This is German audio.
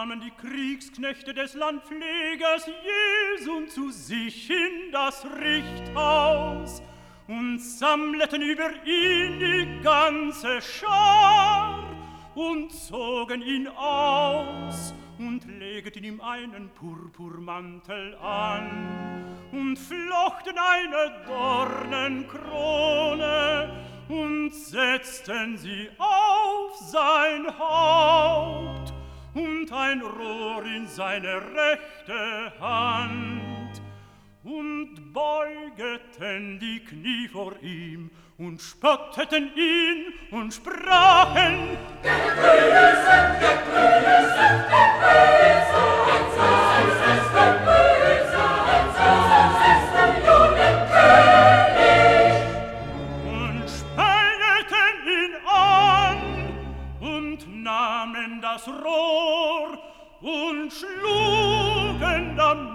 nahmen die Kriegsknechte des Landpflegers Jesum zu sich in das Richthaus und sammelten über ihn die ganze Schar und zogen ihn aus und legten ihm einen Purpurmantel an und flochten eine Dornenkrone und setzten sie auf sein Haupt und ein Rohr in seine rechte Hand und beugeten die Knie vor ihm und spotteten ihn und sprachen: Gegrüßet, gegrüßet, gegrüßet, Judenkönig! Und speigelten ihn an und nahmen das Rohr und schlugen damit